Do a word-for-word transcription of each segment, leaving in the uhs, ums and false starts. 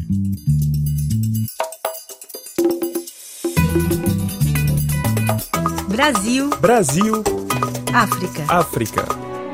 Brasil. Brasil. África. África.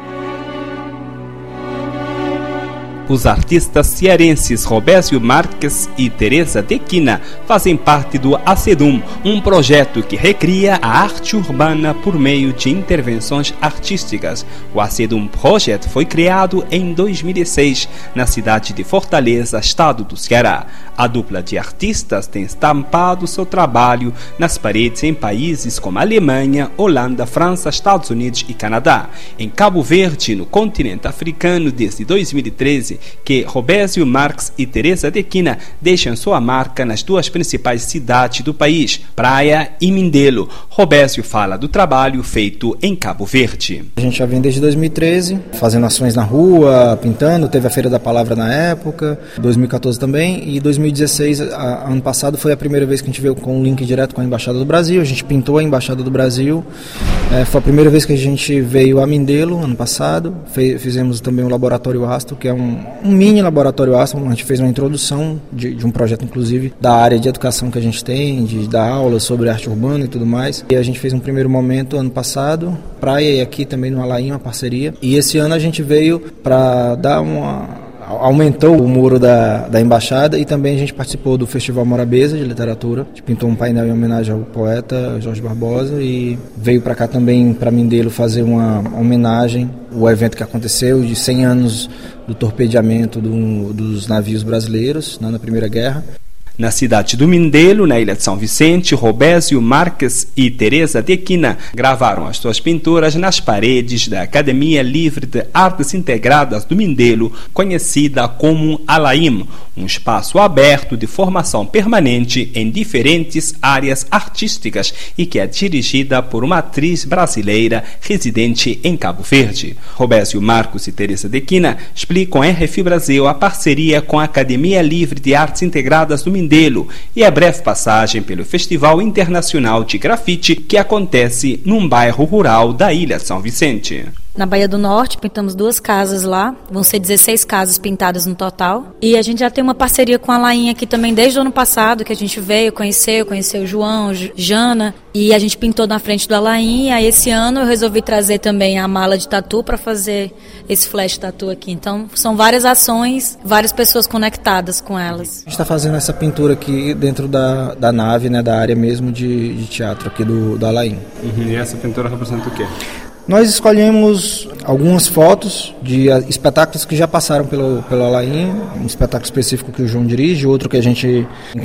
Os artistas cearenses Robésio Marques e Teresa Tequina fazem parte do ACEDUM, um projeto que recria a arte urbana por meio de intervenções artísticas. O ACEDUM Project foi criado em dois mil e seis, na cidade de Fortaleza, estado do Ceará. A dupla de artistas tem estampado seu trabalho nas paredes em países como Alemanha, Holanda, França, Estados Unidos e Canadá. Em Cabo Verde, no continente africano, desde dois mil e treze, que Robésio Marques e Teresa Tequina deixam sua marca nas duas principais cidades do país, Praia e Mindelo. Robésio fala do trabalho feito em Cabo Verde. A gente já vem desde dois mil e treze, fazendo ações na rua, pintando, teve a Feira da Palavra na época, dois mil e quatorze também, e dois mil e dezesseis, a, ano passado, foi a primeira vez que a gente veio com um link direto com a Embaixada do Brasil. A gente pintou a Embaixada do Brasil, é, foi a primeira vez que a gente veio a Mindelo, ano passado. Fe, fizemos também o Laboratório Astro, que é um, um mini Laboratório Astro. A gente fez uma introdução de, de um projeto, inclusive, da área de educação que a gente tem, de dar aulas sobre arte urbana e tudo mais. E a gente fez um primeiro momento ano passado, Praia, e aqui também no Alaim, uma parceria. E esse ano a gente veio para dar uma... aumentou o muro da, da Embaixada, e também a gente participou do Festival Morabeza de Literatura. A gente pintou um painel em homenagem ao poeta Jorge Barbosa e veio para cá também, para Mindelo, fazer uma homenagem ao evento que aconteceu de cem anos do torpedeamento do, dos navios brasileiros, né, na Primeira Guerra. Na cidade do Mindelo, na ilha de São Vicente, Robésio Marques e Teresa Tequina gravaram as suas pinturas nas paredes da Academia Livre de Artes Integradas do Mindelo, conhecida como Alaim, um espaço aberto de formação permanente em diferentes áreas artísticas e que é dirigida por uma atriz brasileira residente em Cabo Verde. Robésio Marques e Teresa Tequina explicam em R F I Brasil a parceria com a Academia Livre de Artes Integradas do Mindelo e a breve passagem pelo Festival Internacional de Grafite, que acontece num bairro rural da Ilha de São Vicente. Na Bahia do Norte, pintamos duas casas lá, vão ser dezesseis casas pintadas no total. E a gente já tem uma parceria com a Lainha aqui também desde o ano passado, que a gente veio, conheceu, conheceu o João, Jana, e a gente pintou na frente do Alain. Aí esse ano eu resolvi trazer também a mala de tatu para fazer esse flash tatu aqui. Então são várias ações, várias pessoas conectadas com elas. A gente está fazendo essa pintura aqui dentro da, da nave, né, da área mesmo de, de teatro aqui do, do Alain. Uhum. E essa pintura representa o quê? Nós escolhemos algumas fotos de espetáculos que já passaram pelo, pelo Alain, um espetáculo específico que o João dirige, outro que a gente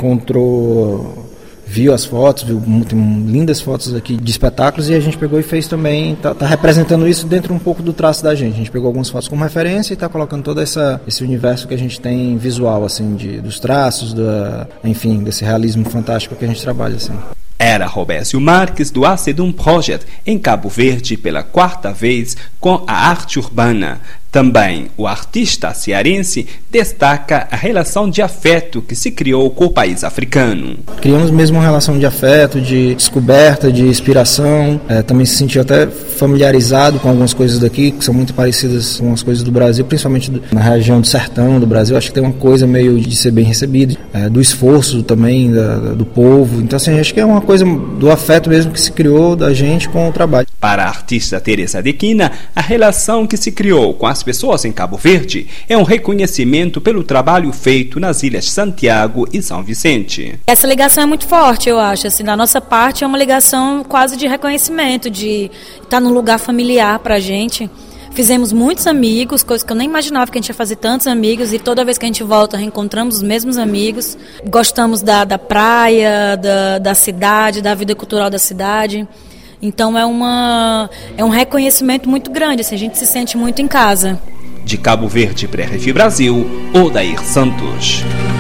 encontrou, viu as fotos, viu tem lindas fotos aqui de espetáculos, e a gente pegou e fez também, tá, tá representando isso dentro um pouco do traço da gente. A gente pegou algumas fotos como referência e está colocando todo essa, esse universo que a gente tem visual, assim, de, dos traços, da, enfim, desse realismo fantástico que a gente trabalha, assim. Era Robésio Marques do ACEDUM Project em Cabo Verde pela quarta vez com a arte urbana. Também o artista cearense destaca a relação de afeto que se criou com o país africano. Criamos mesmo uma relação de afeto, de descoberta, de inspiração. É, também se sentiu até familiarizado com algumas coisas daqui, que são muito parecidas com as coisas do Brasil, principalmente do, na região do sertão do Brasil. Acho que tem uma coisa meio de ser bem recebido, é, do esforço também da, do povo. Então, assim, acho que é uma coisa do afeto mesmo que se criou da gente com o trabalho. Para a artista Teresa Tequina, a relação que se criou com as pessoas em Cabo Verde é um reconhecimento pelo trabalho feito nas ilhas Santiago e São Vicente. Essa ligação é muito forte, eu acho. Assim, da nossa parte é uma ligação quase de reconhecimento, de estar num lugar familiar pra gente. Fizemos muitos amigos, coisas que eu nem imaginava que a gente ia fazer tantos amigos, e toda vez que a gente volta reencontramos os mesmos amigos. Gostamos da, da praia, da, da cidade, da vida cultural da cidade. Então é, uma, é um reconhecimento muito grande, assim, a gente se sente muito em casa. De Cabo Verde para R F I Brasil, Odair Santos.